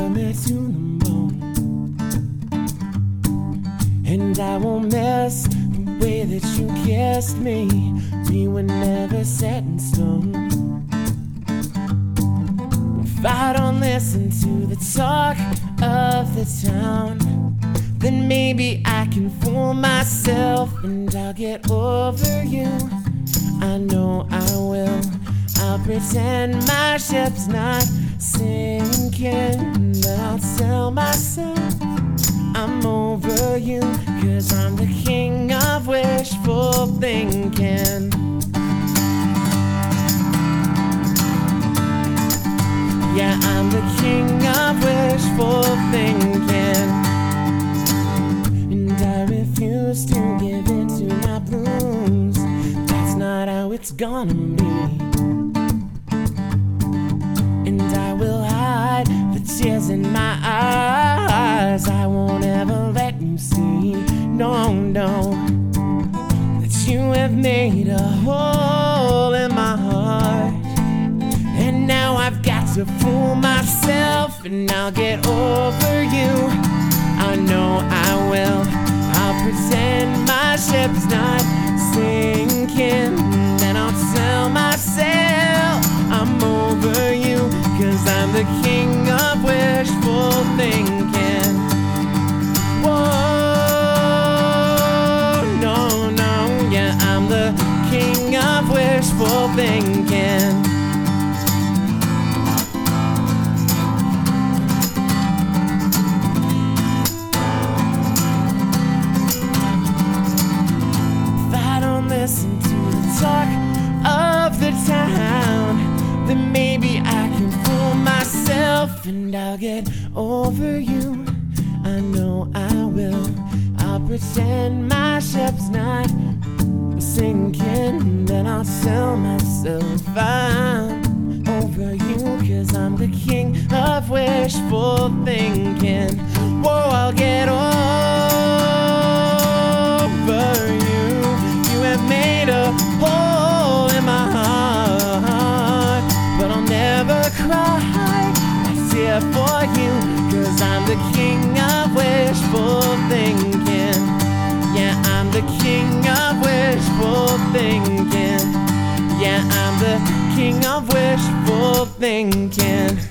me to the bone, and I won't miss the way that you kissed me. We were never set in stone. If I don't listen to the talk of the town, then maybe I can fool myself and I'll get over you. I know I will. I'll pretend my ship's not sinking, then I'll tell myself I'm over you, 'cause I'm the king of wishful thinking. Yeah, I'm the king of wishful thinking, and I refuse to give in to my blues. That's not how it's gonna be. And I will hide the tears in my eyes. I won't ever let you see, no, no, that you have made a hole in my heart. And now I've got to fool myself, and I'll get over you. I know I will. I'll pretend my ship's not sinking, then I'll tell myself I'm over you, 'cause I'm the king of wishful thinking. Whoa, no, no, yeah, I'm the king of wishful thinking. Listen to the talk of the town, then maybe I can fool myself and I'll get over you. I know I will. I'll pretend my ship's not sinking, then I'll tell myself I'm over you, 'cause I'm the king of wishful thinking. Whoa, I'll get over you. You have made a hole in my heart, but I'll never cry a tear for you, 'cause I'm the king of wishful thinking. Yeah, I'm the king of wishful thinking. Yeah, I'm the king of wishful thinking.